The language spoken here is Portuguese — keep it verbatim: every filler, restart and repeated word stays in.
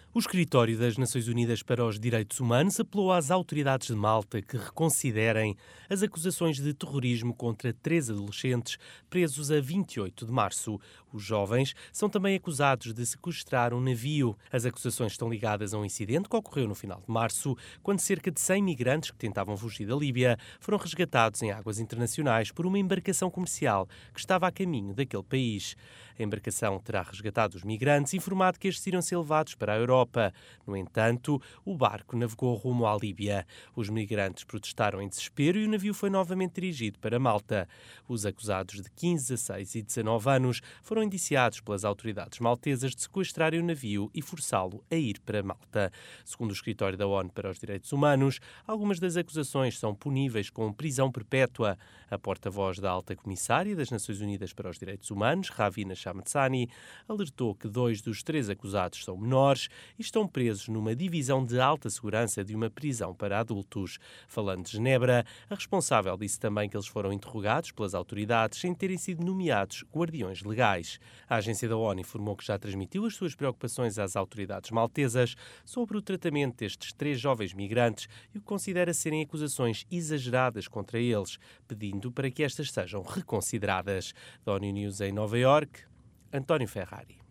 O Escritório das Nações Unidas para os Direitos Humanos apelou às autoridades de Malta que reconsiderem as acusações de terrorismo contra três adolescentes presos a vinte e oito de março. Os jovens são também acusados de sequestrar um navio. As acusações estão ligadas a um incidente que ocorreu no final de março, quando cerca de cem migrantes que tentavam fugir da Líbia foram resgatados em águas internacionais por uma embarcação comercial que estava a caminho daquele país. A embarcação terá resgatado os migrantes, informado que estes iriam ser levados para a Europa. No entanto, o barco navegou rumo à Líbia. Os migrantes protestaram em desespero e o navio foi novamente dirigido para Malta. Os acusados de quinze, dezasseis e dezanove anos foram indiciados pelas autoridades maltesas de sequestrarem o navio e forçá-lo a ir para Malta. Segundo o Escritório da ONU para os Direitos Humanos, algumas das acusações são puníveis com prisão perpétua. A porta-voz da Alta Comissária das Nações Unidas para os Direitos Humanos, Ravina Shamdasani, alertou que dois dos três acusados são menores e estão presos numa divisão de alta segurança de uma prisão para adultos. Falando de Genebra, a responsável disse também que eles foram interrogados pelas autoridades sem terem sido nomeados guardiões legais. A agência da ONU informou que já transmitiu as suas preocupações às autoridades maltesas sobre o tratamento destes três jovens migrantes e o que considera serem acusações exageradas contra eles, pedindo para que estas sejam reconsideradas. Da ONU News em Nova Iorque, António Ferrari.